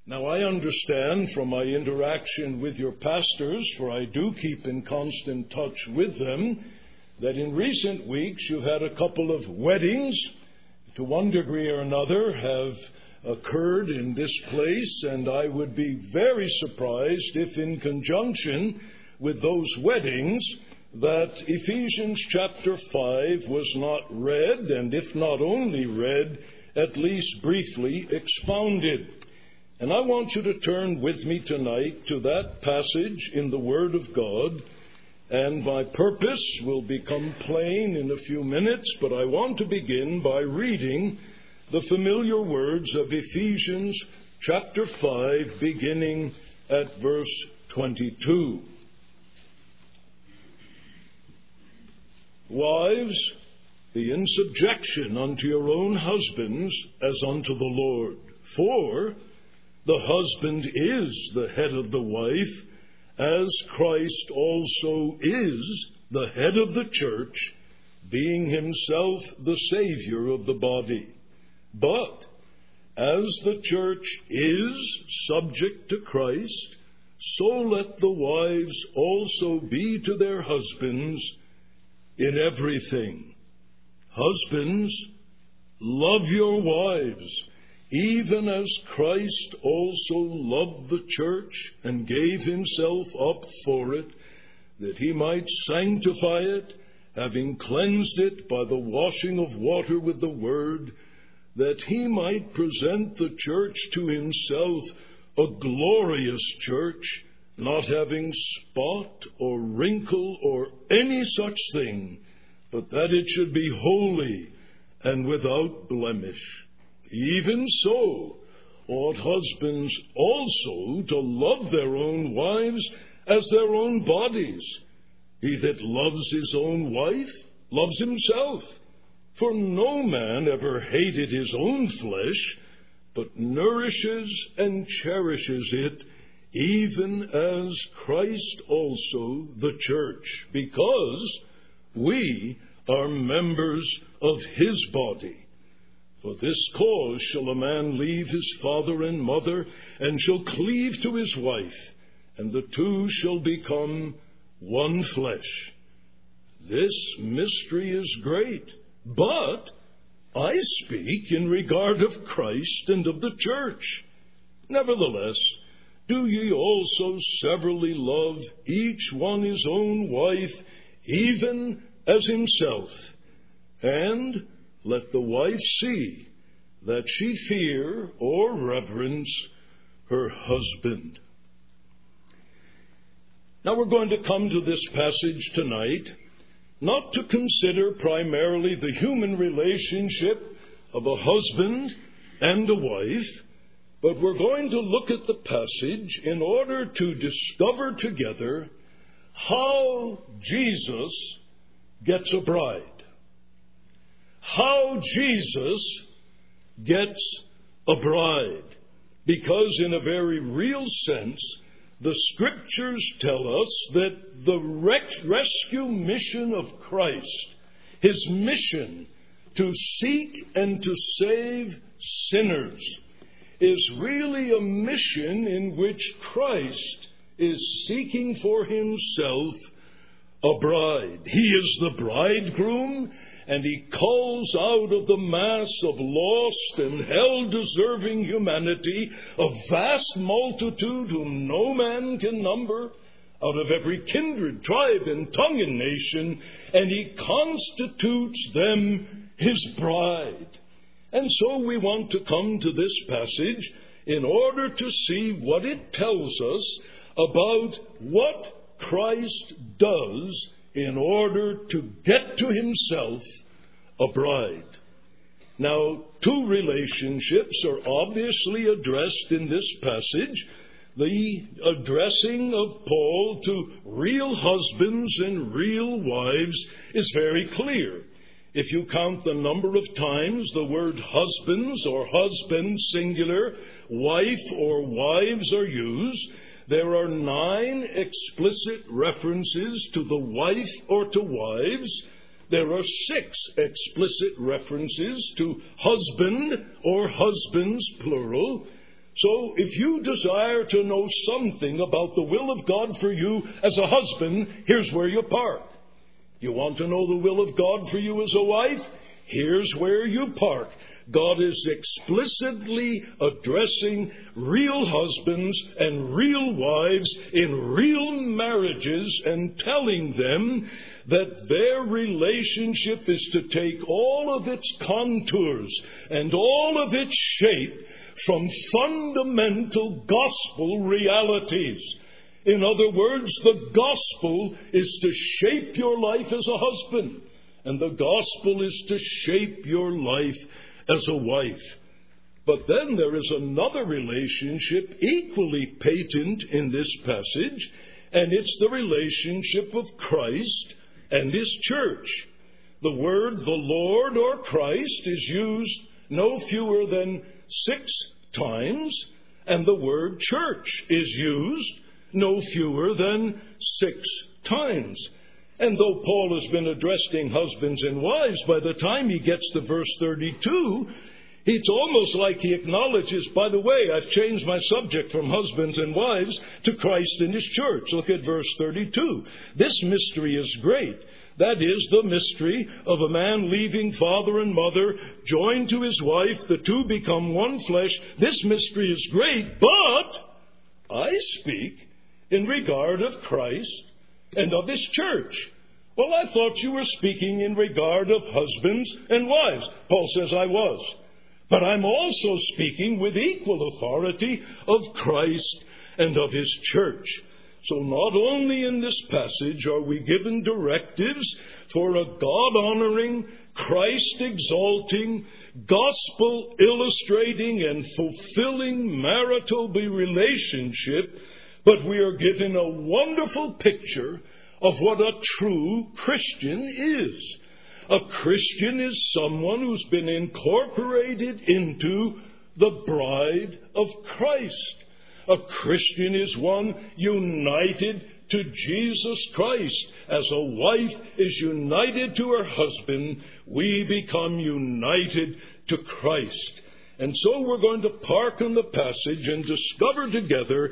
Now, I understand from my interaction with your pastors, for I do keep in constant touch with them, that in recent weeks you've had a couple of weddings, to one degree or another, have occurred in this place, and I would be very surprised if in conjunction with those weddings that Ephesians chapter 5 was not read, and if not only read, at least briefly expounded. And I want you to turn with me tonight to that passage in the Word of God, and my purpose will become plain in a few minutes, but I want to begin by reading the familiar words of Ephesians chapter 5, beginning at verse 22. Wives, be in subjection unto your own husbands as unto the Lord. For the husband is the head of the wife, as Christ also is the head of the church, being himself the Savior of the body. But as the church is subject to Christ, so let the wives also be to their husbands in everything. Husbands, love your wives, even as Christ also loved the church and gave himself up for it, that he might sanctify it, having cleansed it by the washing of water with the word, that he might present the church to himself a glorious church, not having spot or wrinkle or any such thing, but that it should be holy and without blemish. Even so ought husbands also to love their own wives as their own bodies. He that loves his own wife loves himself. For no man ever hated his own flesh, but nourishes and cherishes it, even as Christ also the church, because we are members of his body. For this cause shall a man leave his father and mother, and shall cleave to his wife, and the two shall become one flesh. This mystery is great, but I speak in regard of Christ and of the church. Nevertheless, do ye also severally love each one his own wife, even as himself, and let the wife see that she fear or reverence her husband. Now we're going to come to this passage tonight, not to consider primarily the human relationship of a husband and a wife, but we're going to look at the passage in order to discover together how Jesus gets a bride. How Jesus gets a bride. Because in a very real sense, the Scriptures tell us that the rescue mission of Christ, his mission to seek and to save sinners, is really a mission in which Christ is seeking for himself a bride. He is the bridegroom, and he calls out of the mass of lost and hell-deserving humanity a vast multitude whom no man can number, out of every kindred, tribe, and tongue and nation, and he constitutes them his bride. And so we want to come to this passage in order to see what it tells us about what Christ does in order to get to himself a bride. Now, two relationships are obviously addressed in this passage. The addressing of Paul to real husbands and real wives is very clear. If you count the number of times the word husbands or husband singular, wife or wives are used, there are 9 explicit references to the wife or to wives. There are 6 explicit references to husband or husbands, plural. So if you desire to know something about the will of God for you as a husband, here's where you park. You want to know the will of God for you as a wife? Here's where you park. God is explicitly addressing real husbands and real wives in real marriages and telling them that their relationship is to take all of its contours and all of its shape from fundamental gospel realities. In other words, the gospel is to shape your life as a husband, and the gospel is to shape your life as a wife. But then there is another relationship equally patent in this passage, and it's the relationship of Christ and His church. The word the Lord or Christ is used no fewer than 6 times, and the word church is used no fewer than 6 times. And though Paul has been addressing husbands and wives, by the time he gets to verse 32, it's almost like he acknowledges, by the way, I've changed my subject from husbands and wives to Christ and His church. Look at verse 32. This mystery is great. That is the mystery of a man leaving father and mother, joined to his wife, the two become one flesh. This mystery is great, but I speak in regard of Christ and of His church. Well, I thought you were speaking in regard of husbands and wives. Paul says I was. But I'm also speaking with equal authority of Christ and of His church. So not only in this passage are we given directives for a God-honoring, Christ-exalting, gospel-illustrating, and fulfilling marital relationship, but we are given a wonderful picture of what a true Christian is. A Christian is someone who's been incorporated into the bride of Christ. A Christian is one united to Jesus Christ. As a wife is united to her husband, we become united to Christ. And so we're going to park on the passage and discover together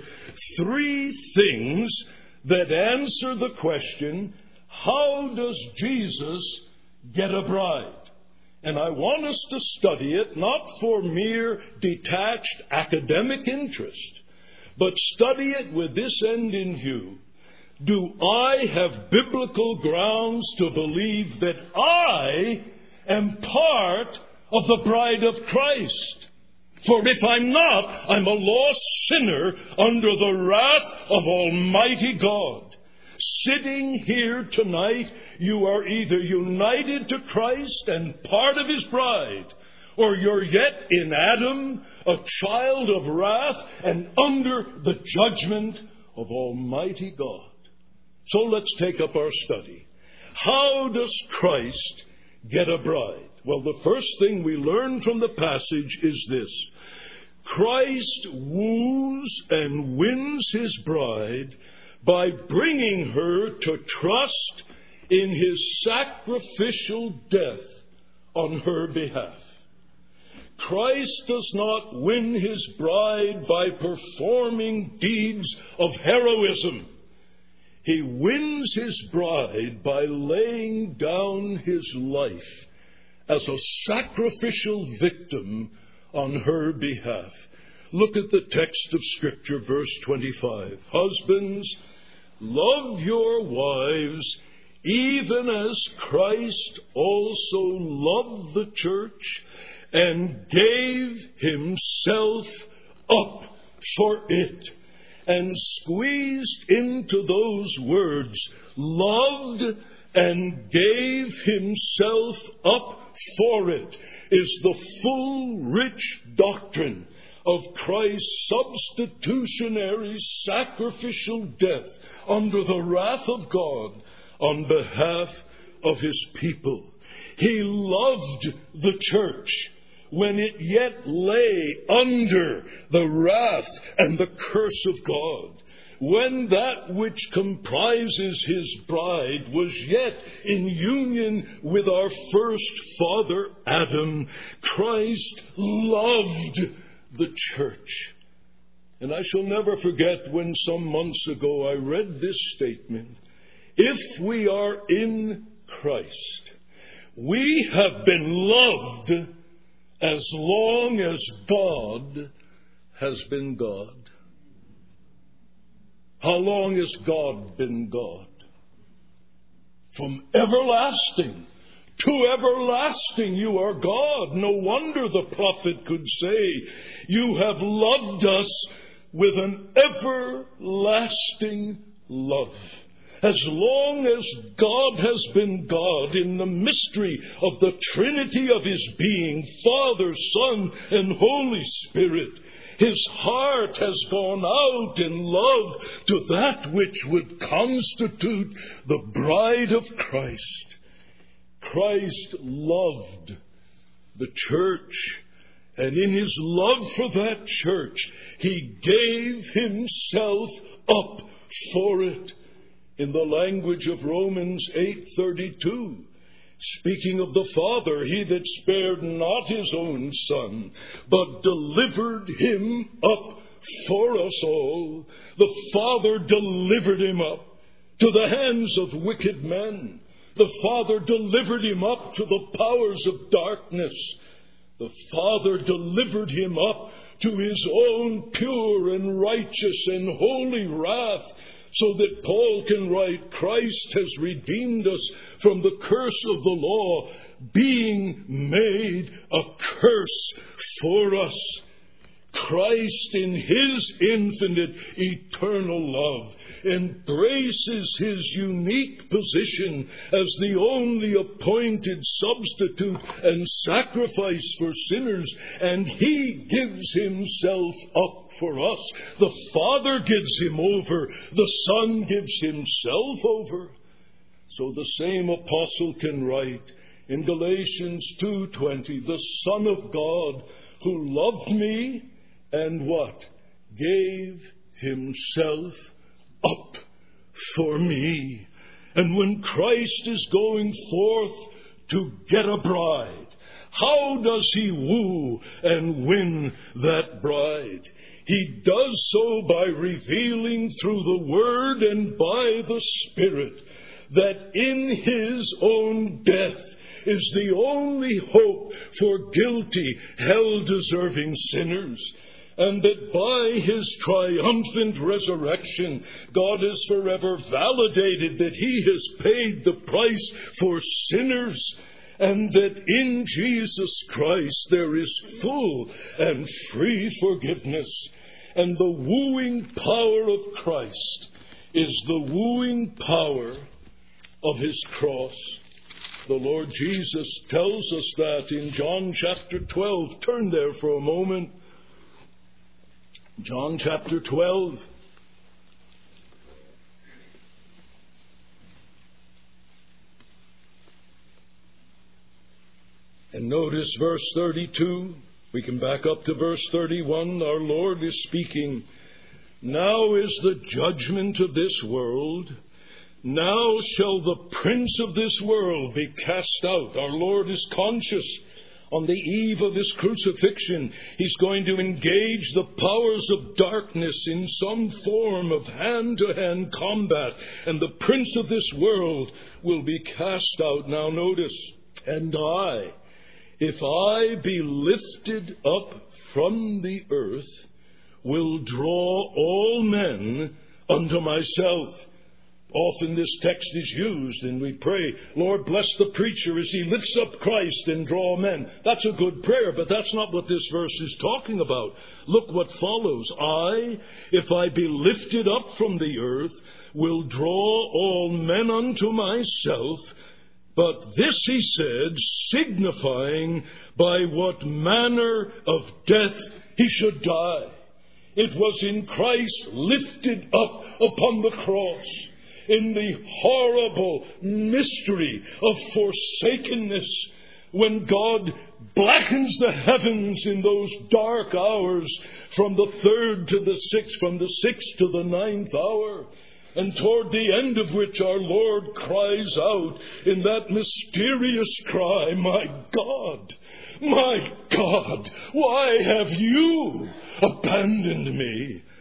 3 things that answer the question, how does Jesus get a bride? And I want us to study it not for mere detached academic interest, but study it with this end in view. Do I have biblical grounds to believe that I am part of the bride of Christ? For if I'm not, I'm a lost sinner under the wrath of Almighty God. Sitting here tonight, you are either united to Christ and part of His bride, or you're yet in Adam, a child of wrath, and under the judgment of Almighty God. So let's take up our study. How does Christ get a bride? Well, the first thing we learn from the passage is this. Christ woos and wins His bride by bringing her to trust in His sacrificial death on her behalf. Christ does not win His bride by performing deeds of heroism. He wins His bride by laying down His life as a sacrificial victim on her behalf. Look at the text of Scripture, verse 25. Husbands, love your wives, even as Christ also loved the church and gave Himself up for it. And squeezed into those words, loved and gave Himself up for it, is the full, rich doctrine of Christ's substitutionary sacrificial death under the wrath of God on behalf of His people. He loved the church when it yet lay under the wrath and the curse of God. When that which comprises His bride was yet in union with our first father Adam, Christ loved the church. And I shall never forget when some months ago I read this statement. If we are in Christ, we have been loved as long as God has been God. How long has God been God? From everlasting to everlasting you are God. No wonder the prophet could say, you have loved us with an everlasting love. As long as God has been God in the mystery of the Trinity of His being, Father, Son, and Holy Spirit, His heart has gone out in love to that which would constitute the bride of Christ. Christ loved the church, and in His love for that church, He gave Himself up for it. In the language of Romans 8:32, speaking of the Father, He that spared not His own Son, but delivered Him up for us all. The Father delivered Him up to the hands of wicked men. The Father delivered Him up to the powers of darkness. The Father delivered Him up to His own pure and righteous and holy wrath, so that Paul can write, Christ has redeemed us from the curse of the law, being made a curse for us. Christ, in His infinite, eternal love, embraces His unique position as the only appointed substitute and sacrifice for sinners, and He gives Himself up for us. The Father gives Him over. The Son gives Himself over. So the same apostle can write in Galatians 2:20, the Son of God, who loved me, and what? Gave Himself up for me. And when Christ is going forth to get a bride, how does He woo and win that bride? He does so by revealing through the Word and by the Spirit that in His own death is the only hope for guilty, hell-deserving sinners, and that by His triumphant resurrection, God has forever validated that He has paid the price for sinners, and that in Jesus Christ there is full and free forgiveness. And the wooing power of Christ is the wooing power of His cross. The Lord Jesus tells us that in John chapter 12. Turn there for a moment. John chapter 12. And notice verse 32. We can back up to verse 31. Our Lord is speaking. Now is the judgment of this world. Now shall the prince of this world be cast out. Our Lord is conscious. On the eve of His crucifixion, He's going to engage the powers of darkness in some form of hand-to-hand combat. And the prince of this world will be cast out. Now notice, and I, if I be lifted up from the earth, will draw all men unto myself. Often this text is used, and we pray, Lord, bless the preacher as he lifts up Christ and draw men. That's a good prayer, but that's not what this verse is talking about. Look what follows. I, if I be lifted up from the earth, will draw all men unto myself. But this he said, signifying by what manner of death he should die. It was in Christ lifted up upon the cross, in the horrible mystery of forsakenness, when God blackens the heavens in those dark hours from the third to the sixth, from the sixth to the ninth hour, and toward the end of which our Lord cries out in that mysterious cry, my God, why have you abandoned me?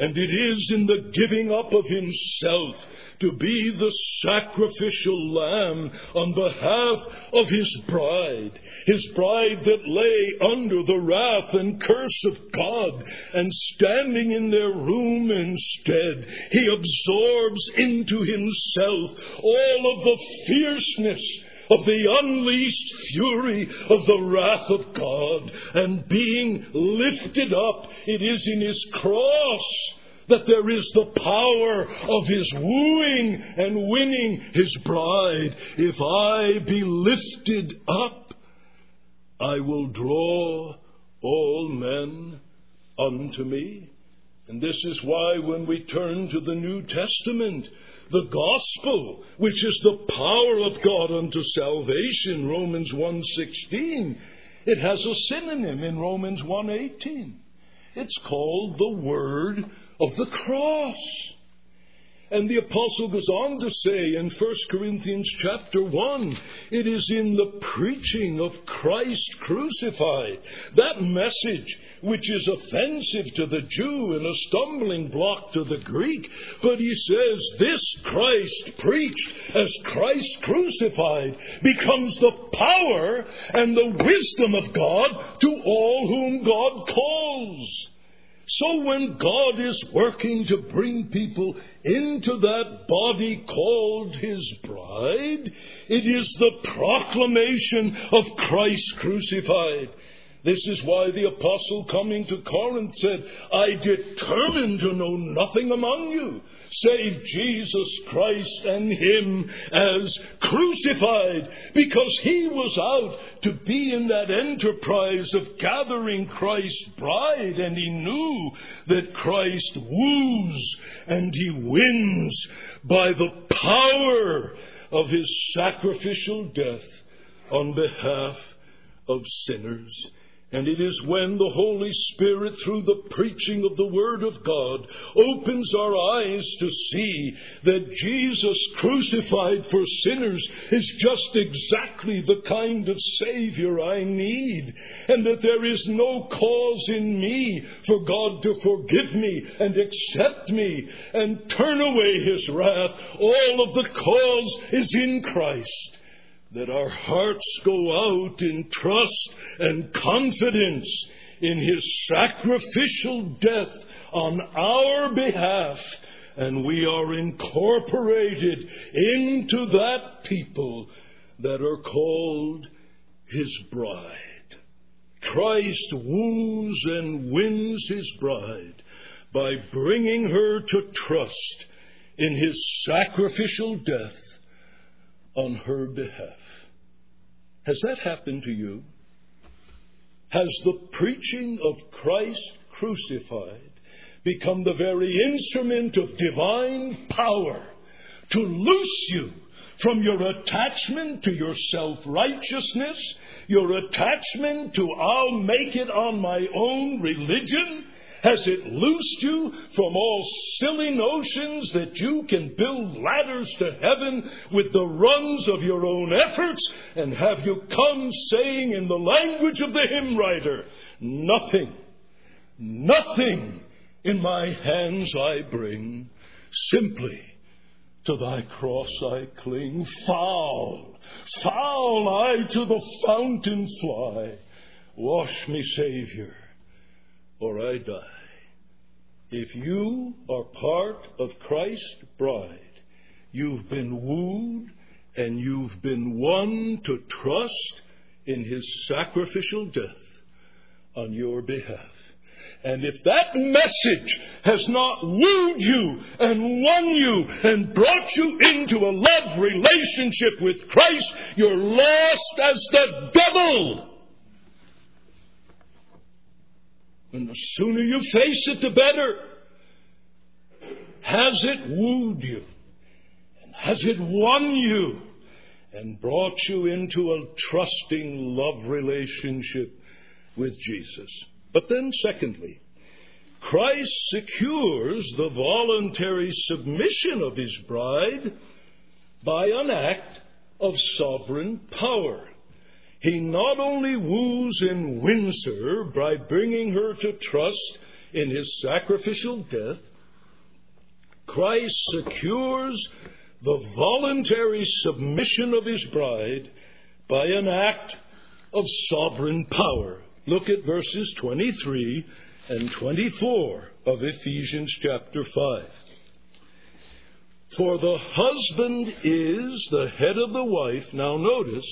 And it is in the giving up of himself to be the sacrificial lamb on behalf of his bride that lay under the wrath and curse of God, and standing in their room instead, he absorbs into himself all of the fierceness of the unleashed fury of the wrath of God, and being lifted up, it is in his cross that there is the power of his wooing and winning his bride. If I be lifted up, I will draw all men unto me. And this is why when we turn to the New Testament, the gospel, which is the power of God unto salvation, Romans 1:16, it has a synonym in Romans 1:18. It's called the word of the cross. And the apostle goes on to say in 1 Corinthians chapter 1, it is in the preaching of Christ crucified, that message which is offensive to the Jew and a stumbling block to the Greek. But he says this Christ preached as Christ crucified becomes the power and the wisdom of God to all whom God calls. So when God is working to bring people into that body called his bride, it is the proclamation of Christ crucified. This is why the apostle coming to Corinth said, I determined to know nothing among you save Jesus Christ and him as crucified, because he was out to be in that enterprise of gathering Christ's bride, and he knew that Christ woos and he wins by the power of his sacrificial death on behalf of sinners. And it is when the Holy Spirit, through the preaching of the Word of God, opens our eyes to see that Jesus crucified for sinners is just exactly the kind of Savior I need, and that there is no cause in me for God to forgive me and accept me and turn away his wrath. All of the cause is in Christ. That our hearts go out in trust and confidence in his sacrificial death on our behalf, and we are incorporated into that people that are called his bride. Christ woos and wins his bride by bringing her to trust in his sacrificial death on her behalf. Has that happened to you? Has the preaching of Christ crucified become the very instrument of divine power to loose you from your attachment to your self-righteousness, your attachment to I'll make it on my own religion? Has it loosed you from all silly notions that you can build ladders to heaven with the rungs of your own efforts? And have you come saying in the language of the hymn writer, nothing in my hands I bring, simply to thy cross I cling. Foul I to the fountain fly. Wash me, Savior, or I die. If you are part of Christ's bride, you've been wooed and you've been won to trust in his sacrificial death on your behalf. And if that message has not wooed you and won you and brought you into a love relationship with Christ, you're lost as the devil. And the sooner you face it, the better. Has it wooed you? And has it won you? And brought you into a trusting love relationship with Jesus? But then secondly, Christ secures the voluntary submission of his bride by an act of sovereign power. He not only woos and wins her by bringing her to trust in his sacrificial death, Christ secures the voluntary submission of his bride by an act of sovereign power. Look at verses 23 and 24 of Ephesians chapter 5. For the husband is the head of the wife, now notice,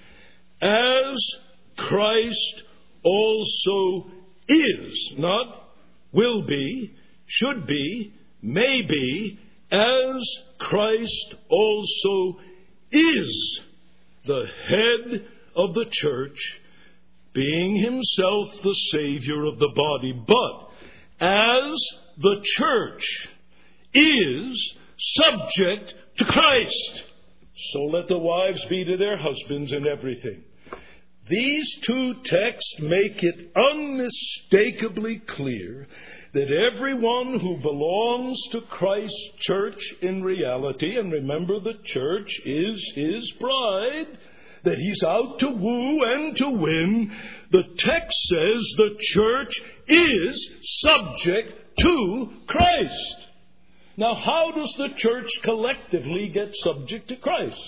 as Christ also is, not will be, should be, may be, as Christ also is the head of the church, being himself the Savior of the body. But as the church is subject to Christ, so let the wives be to their husbands in everything. These two texts make it unmistakably clear that everyone who belongs to Christ's church in reality, and remember the church is his bride, that he's out to woo and to win, the text says the church is subject to Christ. Now, how does the church collectively get subject to Christ?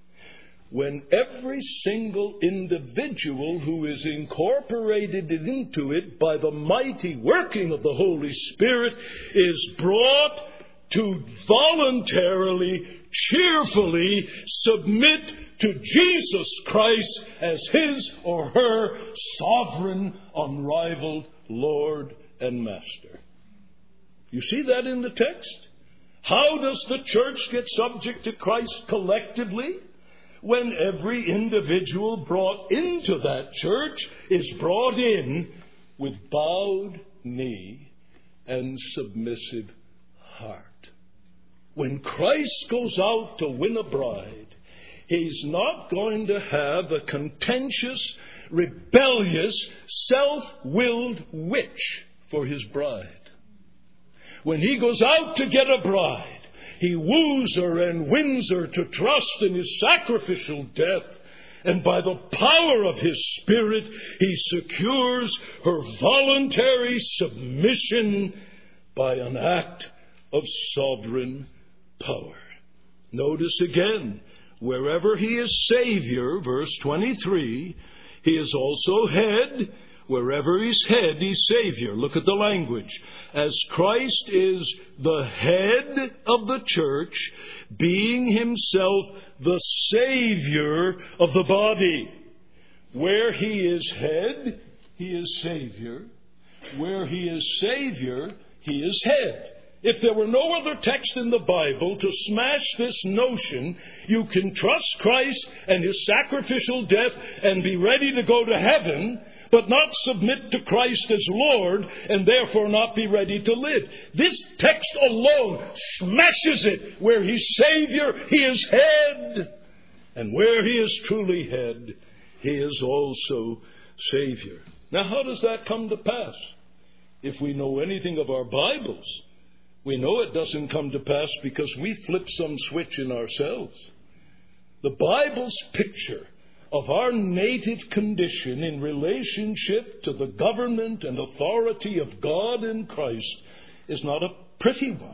When every single individual who is incorporated into it by the mighty working of the Holy Spirit is brought to voluntarily, cheerfully submit to Jesus Christ as his or her sovereign, unrivaled Lord and Master. You see that in the text? How does the church get subject to Christ collectively? When every individual brought into that church is brought in with bowed knee and submissive heart. When Christ goes out to win a bride, he's not going to have a contentious, rebellious, self-willed witch for his bride. When he goes out to get a bride, he woos her and wins her to trust in his sacrificial death. And by the power of his Spirit, he secures her voluntary submission by an act of sovereign power. Notice again, wherever he is Savior, verse 23, he is also head. Wherever he's head, he's Savior. Look at the language. As Christ is the head of the church, being himself the Savior of the body. Where he is head, he is Savior. Where he is Savior, he is head. If there were no other text in the Bible to smash this notion, you can trust Christ and his sacrificial death and be ready to go to heaven, but not submit to Christ as Lord and therefore not be ready to live. This text alone smashes it. Where he's Savior, he is head. And where he is truly head, he is also Savior. Now, how does that come to pass? If we know anything of our Bibles, we know it doesn't come to pass because we flip some switch in ourselves. The Bible's picture of our native condition in relationship to the government and authority of God in Christ is not a pretty one.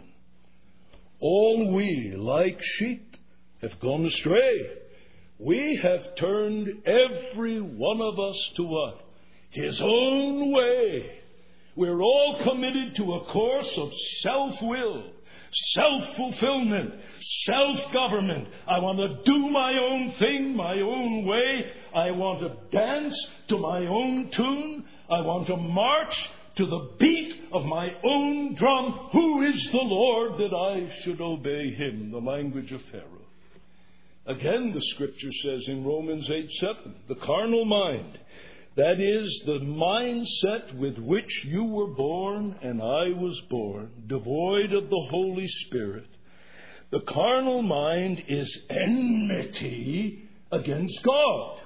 All we, like sheep, have gone astray. We have turned every one of us to what? His own way. We're all committed to a course of self-will, self-fulfillment, self-government. I want to do my own thing, my own way. I want to dance to my own tune. I want to march to the beat of my own drum. Who is the Lord that I should obey him? The language of Pharaoh. Again, the Scripture says in Romans 8:7, the carnal mind, that is, the mindset with which you were born and I was born, devoid of the Holy Spirit. The carnal mind is enmity against God.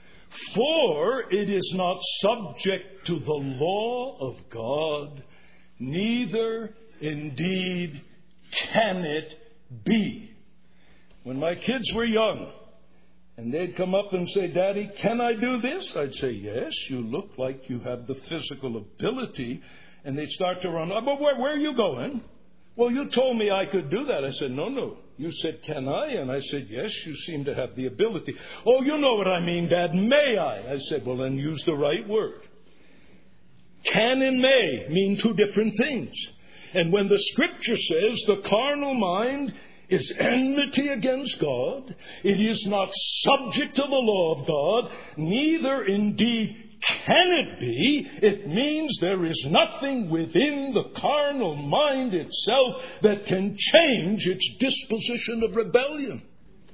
For it is not subject to the law of God, neither indeed can it be. When my kids were young, and they'd come up and say, Daddy, can I do this? I'd say, yes, you look like you have the physical ability. And they'd start to run, but where are you going? Well, you told me I could do that. I said, no. You said, can I? And I said, yes, you seem to have the ability. Oh, you know what I mean, Dad. May I? I said, well, then use the right word. Can and may mean two different things. And when the Scripture says the carnal mind is enmity against God, it is not subject to the law of God, neither indeed can it be. It means there is nothing within the carnal mind itself that can change its disposition of rebellion.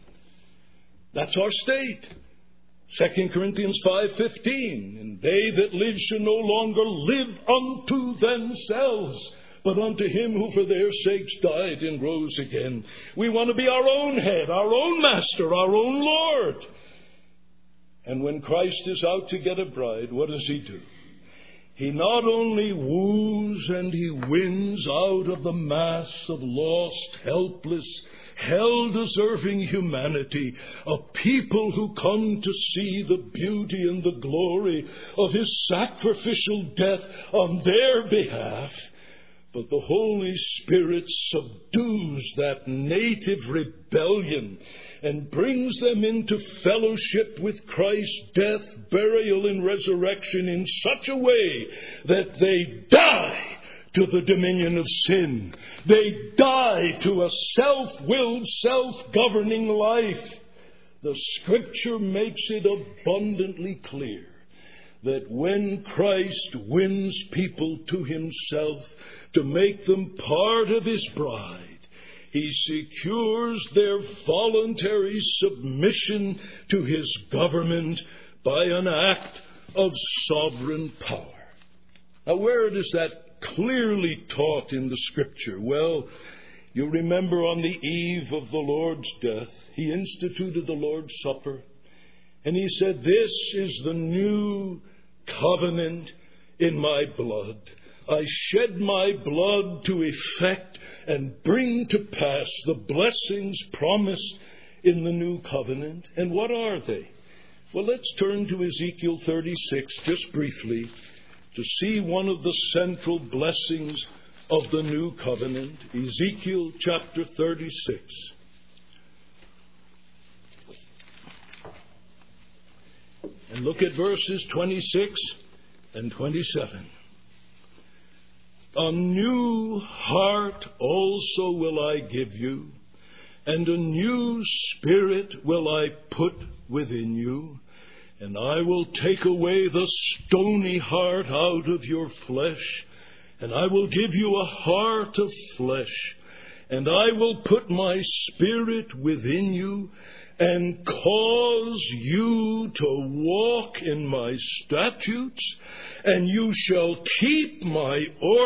That's our state. 2 Corinthians 5:15, and they that live shall no longer live unto themselves, but unto him who for their sakes died and rose again. We want to be our own head, our own master, our own Lord. And when Christ is out to get a bride, what does he do? He not only woos and he wins out of the mass of lost, helpless, hell-deserving humanity, a people who come to see the beauty and the glory of his sacrificial death on their behalf. But the Holy Spirit subdues that native rebellion and brings them into fellowship with Christ's death, burial, and resurrection in such a way that they die to the dominion of sin. They die to a self-willed, self-governing life. The Scripture makes it abundantly clear that when Christ wins people to himself to make them part of his bride, he secures their voluntary submission to his government by an act of sovereign power. Now, where is that clearly taught in the Scripture? Well, you remember on the eve of the Lord's death, he instituted the Lord's Supper, and he said, "This is the new covenant in my blood. I shed my blood to effect and bring to pass the blessings promised in the new covenant." And what are they? Well, let's turn to Ezekiel 36 just briefly to see one of the central blessings of the new covenant. Ezekiel chapter 36. And look at verses 26 and 27. "A new heart also will I give you, and a new spirit will I put within you, and I will take away the stony heart out of your flesh, and I will give you a heart of flesh, and I will put my spirit within you, and cause you to walk in my statutes, and you shall keep my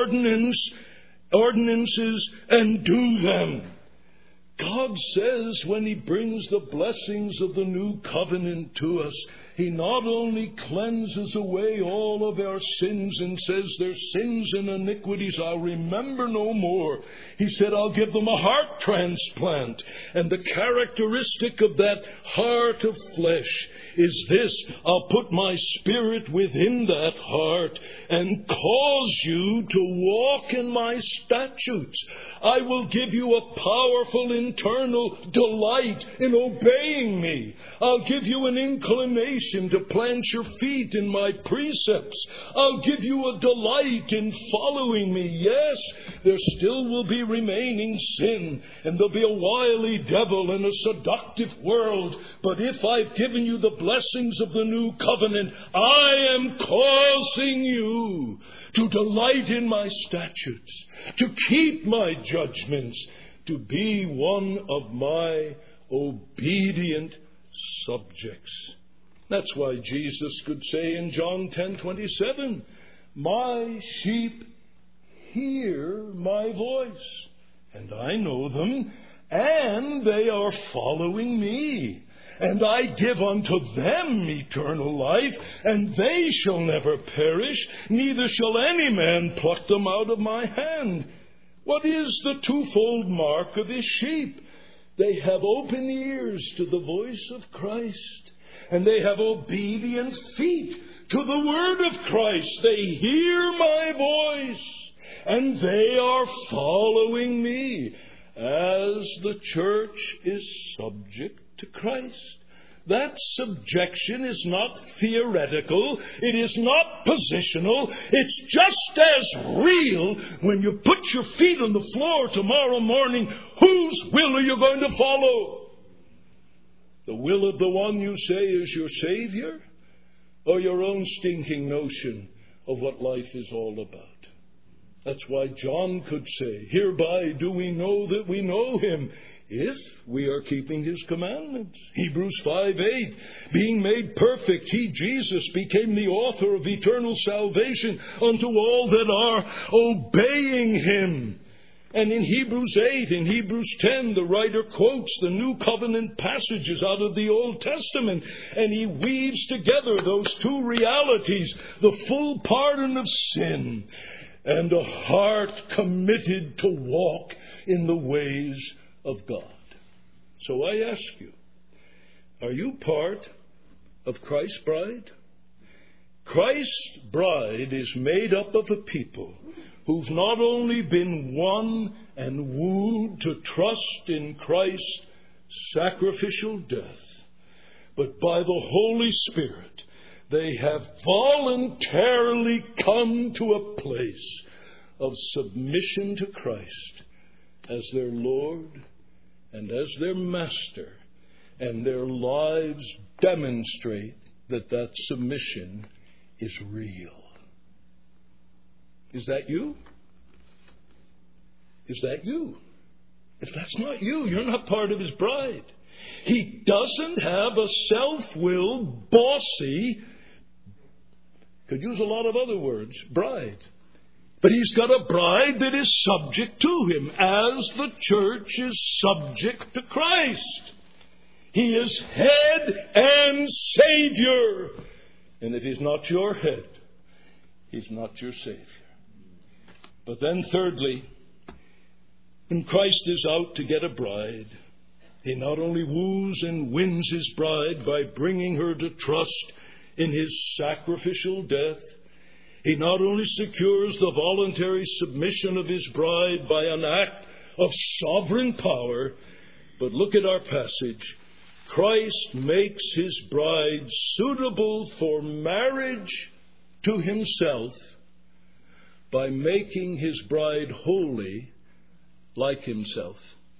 ordinances and do them." God says when he brings the blessings of the new covenant to us, he not only cleanses away all of our sins and says their sins and iniquities I'll remember no more. He said I'll give them a heart transplant. And the characteristic of that heart of flesh is this: I'll put my spirit within that heart and cause you to walk in my statutes. I will give you a powerful internal delight in obeying me. I'll give you an inclination to plant your feet in my precepts. I'll give you a delight in following me. Yes, there still will be remaining sin, and there'll be a wily devil and a seductive world. But if I've given you the blessings of the new covenant, I am causing you to delight in my statutes, to keep my judgments, to be one of my obedient subjects. That's why Jesus could say in John 10:27, "My sheep hear my voice, and I know them, and they are following me. And I give unto them eternal life, and they shall never perish, neither shall any man pluck them out of my hand." What is the twofold mark of his sheep? They have open ears to the voice of Christ, and they have obedient feet to the word of Christ. They hear my voice, and they are following me, as the church is subject to Christ. That subjection is not theoretical. It is not positional. It's just as real when you put your feet on the floor tomorrow morning. Whose will are you going to follow? The will of the one you say is your Savior, or your own stinking notion of what life is all about? That's why John could say, hereby do we know that we know him, if we are keeping his commandments. Hebrews 5:8, being made perfect, he, Jesus, became the author of eternal salvation unto all that are obeying him. And in Hebrews 8, in Hebrews 10, the writer quotes the New Covenant passages out of the Old Testament, and he weaves together those two realities, the full pardon of sin and a heart committed to walk in the ways of God. So I ask you, are you part of Christ's bride? Christ's bride is made up of a people who've not only been won and wooed to trust in Christ's sacrificial death, but by the Holy Spirit, they have voluntarily come to a place of submission to Christ as their Lord and as their Master, and their lives demonstrate that that submission is real. Is that you? Is that you? If that's not you, you're not part of his bride. He doesn't have a self-willed, bossy, could use a lot of other words, bride. But he's got a bride that is subject to him, as the church is subject to Christ. He is head and Savior. And if he's not your head, he's not your Savior. But then thirdly, when Christ is out to get a bride, he not only woos and wins his bride by bringing her to trust in his sacrificial death, he not only secures the voluntary submission of his bride by an act of sovereign power, but look at our passage. Christ makes his bride suitable for marriage to himself by making his bride holy like himself.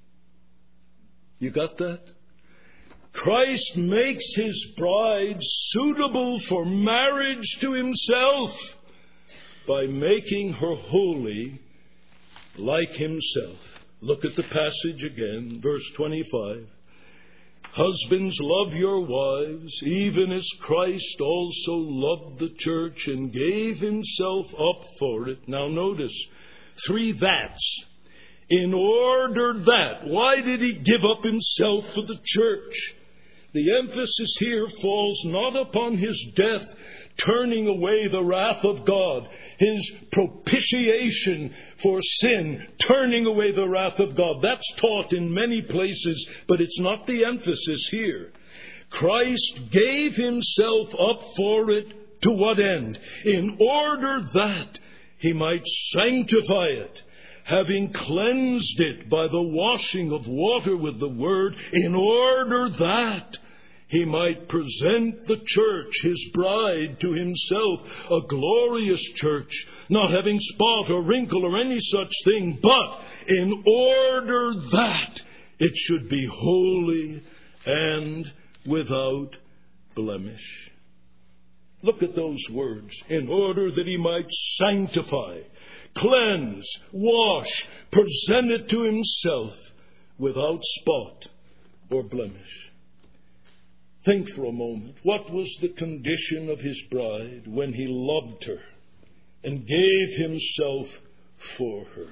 You got that? Christ makes his bride suitable for marriage to himself by making her holy like himself. Look at the passage again, verse 25. Husbands, love your wives, even as Christ also loved the church and gave himself up for it. Now notice, 3 that's. In order that. Why did he give up himself for the church? The emphasis here falls not upon his death, turning away the wrath of God, his propitiation for sin, turning away the wrath of God. That's taught in many places, but it's not the emphasis here. Christ gave himself up for it to what end? In order that he might sanctify it, having cleansed it by the washing of water with the word, in order that he might present the church, his bride, to himself, a glorious church, not having spot or wrinkle or any such thing, but in order that it should be holy and without blemish. Look at those words. In order that he might sanctify, cleanse, wash, present it to himself without spot or blemish. Think for a moment. What was the condition of his bride when he loved her and gave himself for her?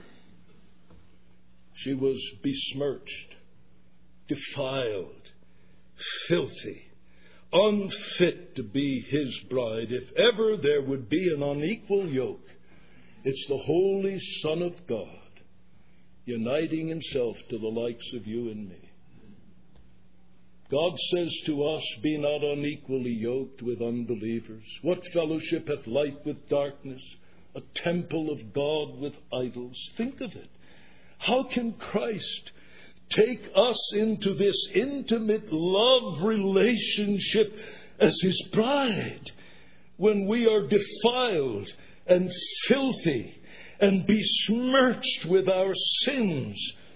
She was besmirched, defiled, filthy, unfit to be his bride. If ever there would be an unequal yoke, it's the Holy Son of God uniting himself to the likes of you and me. God says to us, be not unequally yoked with unbelievers. What fellowship hath light with darkness? a temple of God with idols. Think of it. How can Christ take us into this intimate love relationship as His bride when we are defiled and filthy and besmirched with our sins?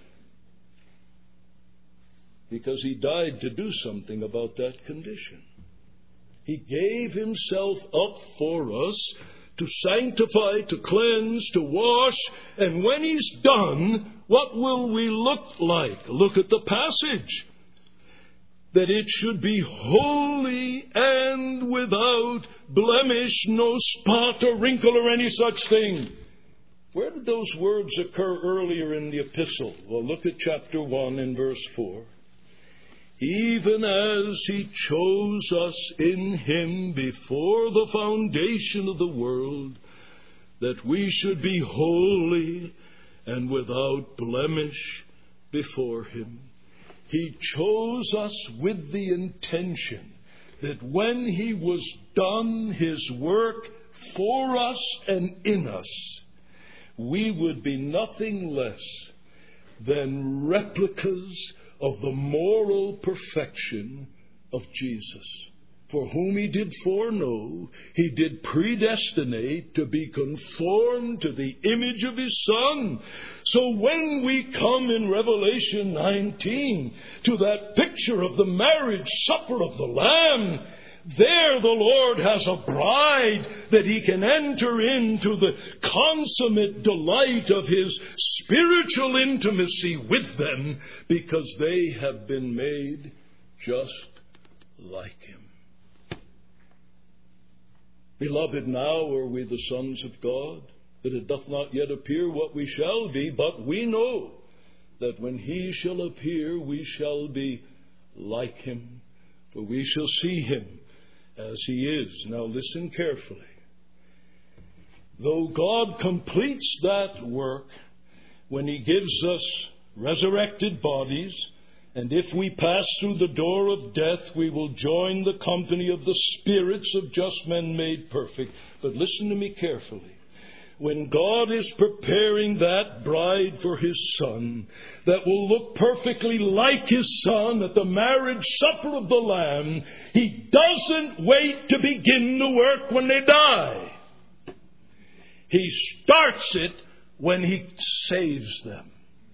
Because He died to do something about that condition. He gave Himself up for us to sanctify, to cleanse, to wash. And when He's done, what will we look like? Look at the passage. That it should be holy and without blemish, no spot or wrinkle or any such thing. Where did those words occur earlier in the epistle? Well, look at chapter 1 and verse 4. Even as He chose us in Him before the foundation of the world, that we should be holy and without blemish before Him. He chose us with the intention that when He was done His work for us and in us, we would be nothing less than replicas of the moral perfection of Jesus, for whom He did foreknow, He did predestinate to be conformed to the image of His Son. So when we come in Revelation 19 to that picture of the marriage supper of the Lamb, there the Lord has a bride that He can enter into the consummate delight of His spiritual intimacy with them, because they have been made just like Him. Beloved, now are we the sons of God, that it doth not yet appear what we shall be, but we know that when He shall appear, we shall be like Him, for we shall see Him as He is. Now listen carefully. Though God completes that work when He gives us resurrected bodies, and if we pass through the door of death, we will join the company of the spirits of just men made perfect. But listen to me carefully. When God is preparing that bride for His Son, that will look perfectly like His Son at the marriage supper of the Lamb, He doesn't wait to begin the work when they die. He starts it when He saves them.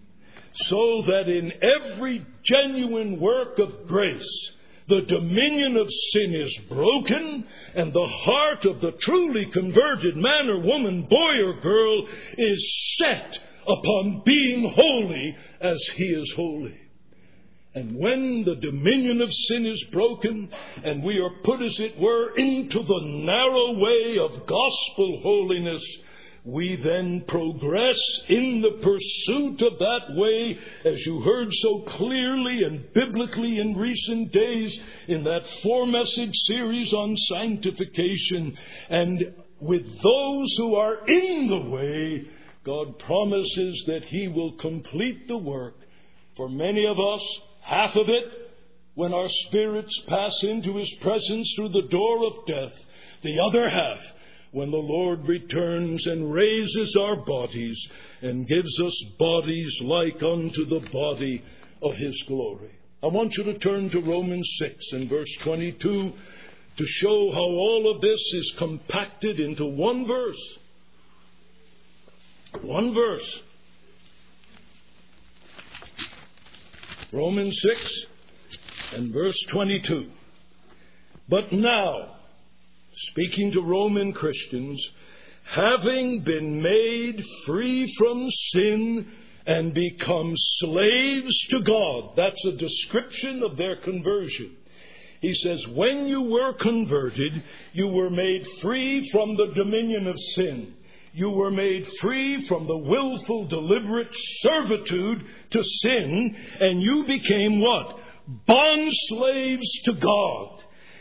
So that in every genuine work of grace, the dominion of sin is broken, and the heart of the truly converted man or woman, boy or girl, is set upon being holy as He is holy. And when the dominion of sin is broken, and we are put, as it were, into the narrow way of gospel holiness, we then progress in the pursuit of that way, as you heard so clearly and biblically in recent days in that 4-message series on sanctification. And with those who are in the way, God promises that He will complete the work. For many of us, half of it, when our spirits pass into His presence through the door of death. The other half, when the Lord returns and raises our bodies and gives us bodies like unto the body of His glory. I want you to turn to Romans 6 and verse 22 to show how all of this is compacted into one verse. One verse. Romans 6 and verse 22. But now, speaking to Roman Christians, having been made free from sin and become slaves to God. That's a description of their conversion. He says, when you were converted, you were made free from the dominion of sin. You were made free from the willful, deliberate servitude to sin, and you became what? Bond slaves to God.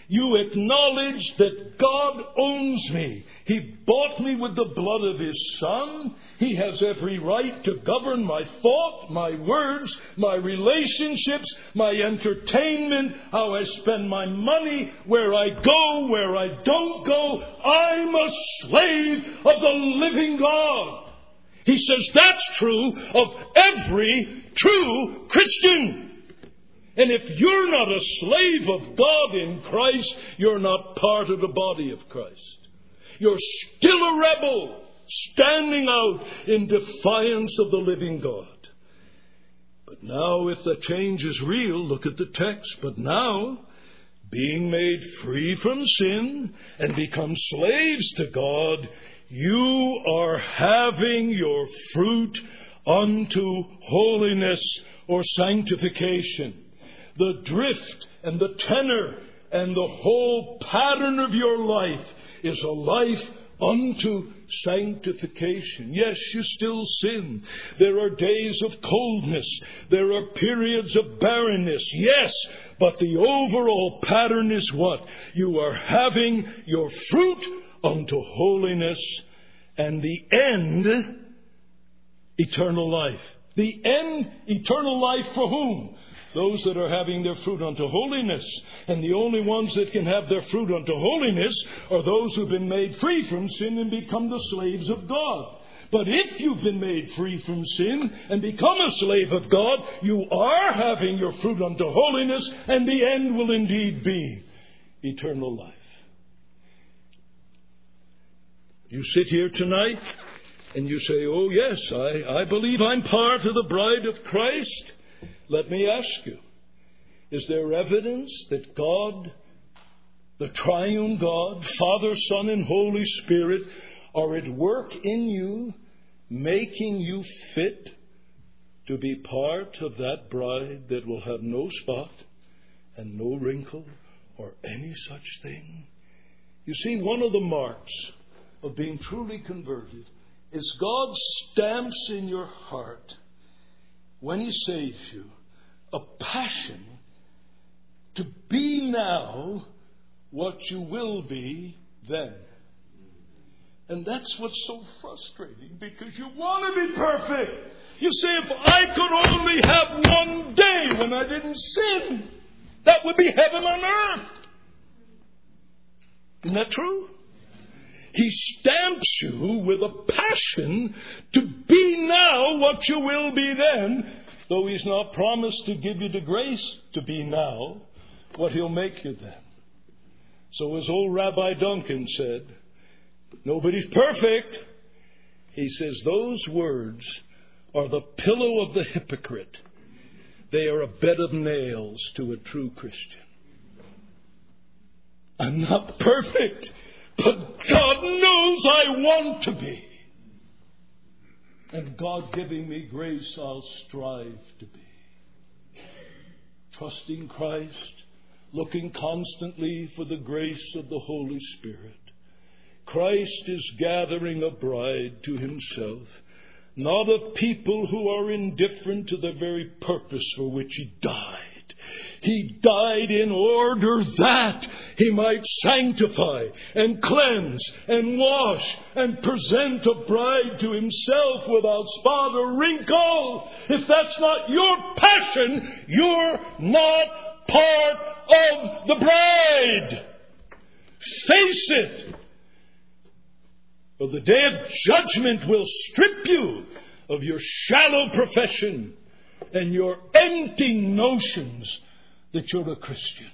You acknowledge that God owns me. He bought me with the blood of His Son. He has every right to govern my thought, my words, my relationships, my entertainment, how I spend my money, where I go, where I don't go. I'm a slave of the living God. He says that's true of every true Christian. And if you're not a slave of God in Christ, you're not part of the body of Christ. You're still a rebel, standing out in defiance of the living God. But now, if the change is real, look at the text. But now, being made free from sin and become slaves to God, you are having your fruit unto holiness or sanctification. The drift and the tenor and the whole pattern of your life is a life unto sanctification. Yes, you still sin. There are days of coldness. There are periods of barrenness. Yes, but the overall pattern is what? You are having your fruit unto holiness, and the end, eternal life. The end, eternal life for whom? Those that are having their fruit unto holiness. And the only ones that can have their fruit unto holiness are those who've been made free from sin and become the slaves of God. But if you've been made free from sin and become a slave of God, you are having your fruit unto holiness, and the end will indeed be eternal life. You sit here tonight and you say, oh yes, I believe I'm part of the bride of Christ. Let me ask you, is there evidence that God, the triune God, Father, Son, and Holy Spirit, are at work in you, making you fit to be part of that bride that will have no spot and no wrinkle or any such thing? You see, one of the marks of being truly converted is God stamps in your heart, when He saves you, a passion to be now what you will be then. And that's what's so frustrating, because you want to be perfect. You say, if I could only have one day when I didn't sin, that would be heaven on earth. Isn't that true? He stamps you with a passion to be now what you will be then, though He's not promised to give you the grace to be now what He'll make you then. So as old Rabbi Duncan said, nobody's perfect. He says those words are the pillow of the hypocrite. They are a bed of nails to a true Christian. I'm not perfect, but God knows I want to be. And God giving me grace, I'll strive to be. Trusting Christ, looking constantly for the grace of the Holy Spirit. Christ is gathering a bride to Himself, not of people who are indifferent to the very purpose for which He died. He died in order that He might sanctify and cleanse and wash and present a bride to Himself without spot or wrinkle. If that's not your passion, you're not part of the bride. Face it, or the day of judgment will strip you of your shallow profession and your empty notions that you're a Christian.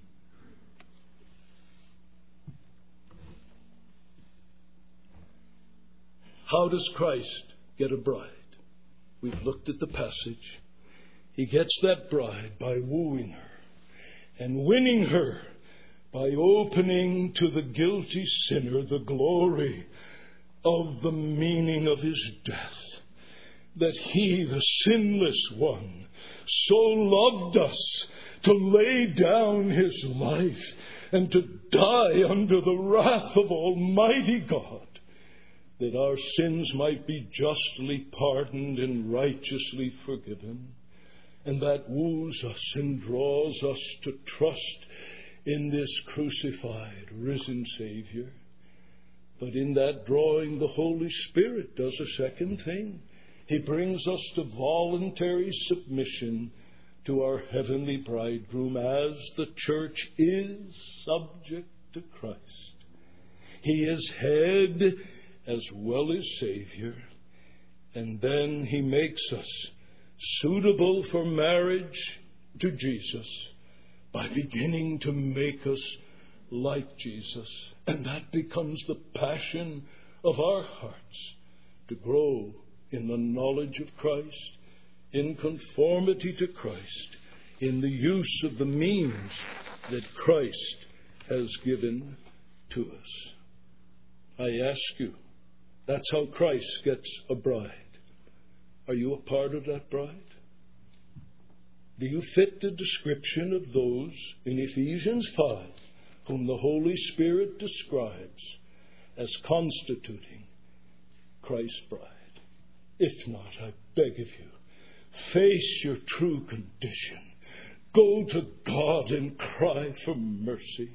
How does Christ get a bride? We've looked at the passage. He gets that bride by wooing her and winning her by opening to the guilty sinner the glory of the meaning of His death. That He, the sinless one, so loved us to lay down His life and to die under the wrath of Almighty God, that our sins might be justly pardoned and righteously forgiven. And that woos us and draws us to trust in this crucified, risen Savior. But in that drawing, the Holy Spirit does a second thing. He brings us to voluntary submission to our heavenly bridegroom as the church is subject to Christ. He is head as well as Savior. And then he makes us suitable for marriage to Jesus by beginning to make us like Jesus. And that becomes the passion of our hearts, to grow in the knowledge of Christ, in conformity to Christ, in the use of the means that Christ has given to us. I ask you, that's how Christ gets a bride. Are you a part of that bride? Do you fit the description of those in Ephesians 5 whom the Holy Spirit describes as constituting Christ's bride? If not, I beg of you, face your true condition. Go to God and cry for mercy.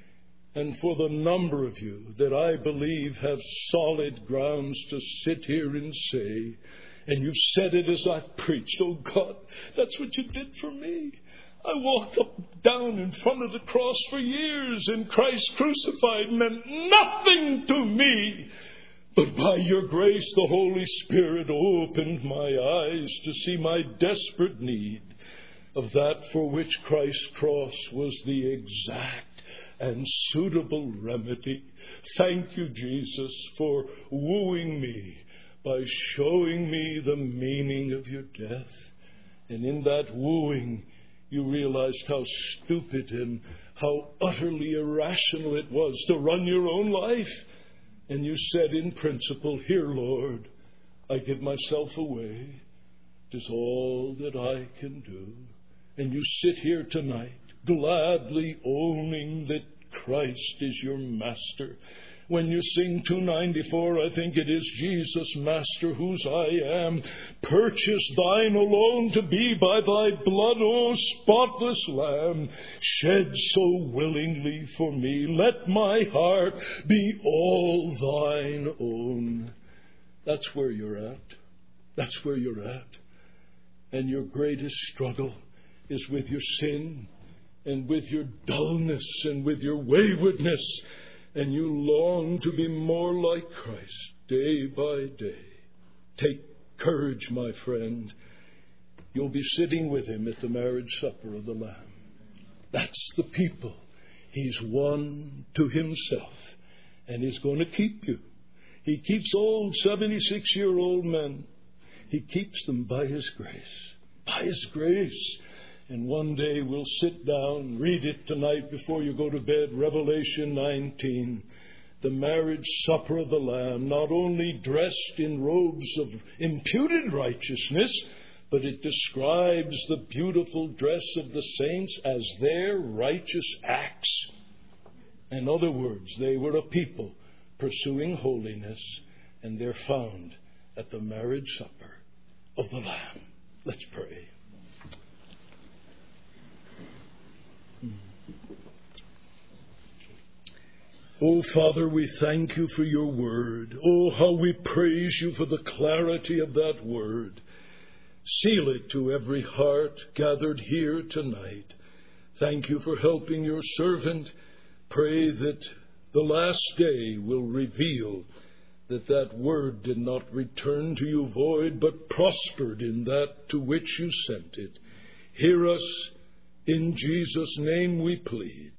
And for the number of you that I believe have solid grounds to sit here and say, and you've said it as I've preached, oh God, that's what you did for me. I walked up and down in front of the cross for years, and Christ crucified meant nothing to me. But by your grace, the Holy Spirit opened my eyes to see my desperate need of that for which Christ's cross was the exact and suitable remedy. Thank you, Jesus, for wooing me by showing me the meaning of your death. And in that wooing, you realized how stupid and how utterly irrational it was to run your own life. And you said in principle, here, Lord, I give myself away. It is all that I can do. And you sit here tonight, gladly owning that Christ is your master. When you sing 294, I think it is Jesus, Master, whose I am, purchased thine alone to be by thy blood, O spotless Lamb, shed so willingly for me. Let my heart be all thine own. That's where you're at. That's where you're at. And your greatest struggle is with your sin and with your dullness and with your waywardness. And you long to be more like Christ day by day. Take courage, my friend. You'll be sitting with him at the marriage supper of the Lamb. That's the people he's won to himself. And he's going to keep you. He keeps old 76-year-old men. He keeps them by his grace. By his grace. And one day we'll sit down, read it tonight before you go to bed, Revelation 19. The marriage supper of the Lamb, not only dressed in robes of imputed righteousness, but it describes the beautiful dress of the saints as their righteous acts. In other words, they were a people pursuing holiness, and they're found at the marriage supper of the Lamb. Let's pray. Oh, Father, we thank you for your word. Oh, how we praise you for the clarity of that word. Seal it to every heart gathered here tonight. Thank you for helping your servant. Pray that the last day will reveal that that word did not return to you void, but prospered in that to which you sent it. Hear us. In Jesus' name we plead.